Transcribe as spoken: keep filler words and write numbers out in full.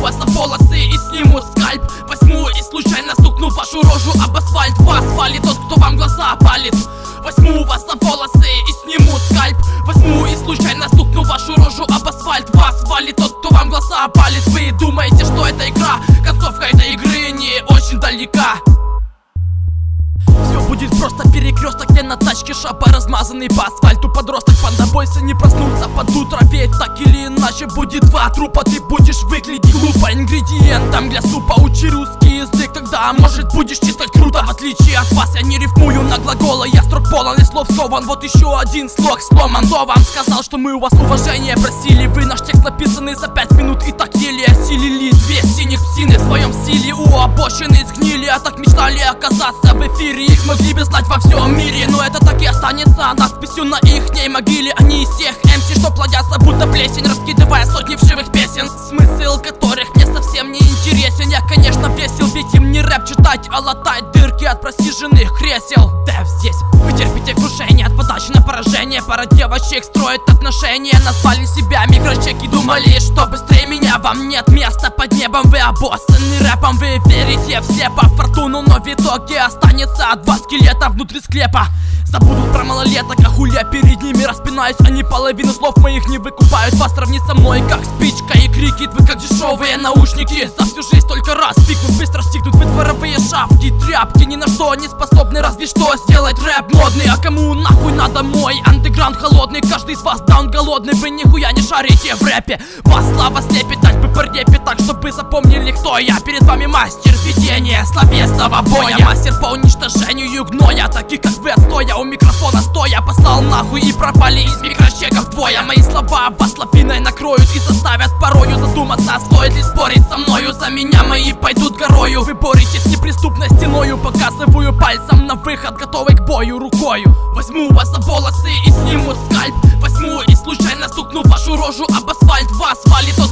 вас за волосы и сниму скальп. Возьму и случайно стукну вашу рожу об асфальт. Вас валит тот, кто вам глаза палит. Возьму вас за волосы и сниму скальп. Возьму и случайно стукну вашу рожу об асфальт. Вас валит тот, кто вам глаза палит. Вы думаете, что это игра? Концовка этой игры не очень далека. Все будет просто перекресток, где на тачке шапа, размазанный по асфальту подросток. Панда, бойся не проснуться под утро, ведь так или иначе будет два трупа. Ты будешь выглядеть глупо ингредиентом для супа. Учи русский язык, тогда может будешь читать круто. В отличие от вас я не рифмую на глаголы, я строк полон и слов скован. Вот еще один слог сломан. Кто вам сказал, что мы у вас уважение просили? Вы наш текст написанный за пять минут и так еле осилили. Две синих псины в своем стиле у обочины сгнили, а так мечтали оказаться в эфире. Их могли бы знать во всем мире, но это так и останется надписью на ихней могиле. Они из тех эм си, что плодятся будто плесень, раскидывая сотни вшивых песен, смысл которых мне совсем не интересен. Я, конечно, весел, ведь им не рэп читать, а латать дырки от просиженных кресел. Дэв здесь, вы терпите крушение от подачи на поражение. Пара девочек строит отношения, назвали себя микрочеки, думали, что быстрее меня. Вам нет места под небом, вы обоссаны рэпом. Вы верите все по фортуну, но в итоге останется два скелета внутри склепа. Забудут про малолеток, а хуй я перед ними распинаюсь. Они половину слов моих не выкупают. Вас сравнить со мной как спичка и крикет. Вы как дешевые наушники, за всю жизнь только раз пикнут, быстро стигнут. Вы дворовые шапки, тряпки, ни на что не способны, разве что сделать рэп модный. А кому нахуй надо мой андеграунд холодный? Каждый из вас даун голодный, вы нихуя не шарите в рэпе. Вас слава слепит, дать бы по репе так, чтобы запомнили, кто я. Перед вами мастер ведения словесного боя, мастер по уничтожению гноя, таких как вы отстоя. У микрофона стоя послал нахуй и пропали из микрочеков двое. Мои слова вас лавиной накроют и заставят порою задуматься, стоит ли спорить со мною. За меня мои пойдут горою. Вы боретесь с неприступной стеною, показываю пальцем на выход, готовый к бою рукою. Возьму вас за волосы и сниму скальп. Возьму и случайно стукну вашу рожу об асфальт. Вас валит тот,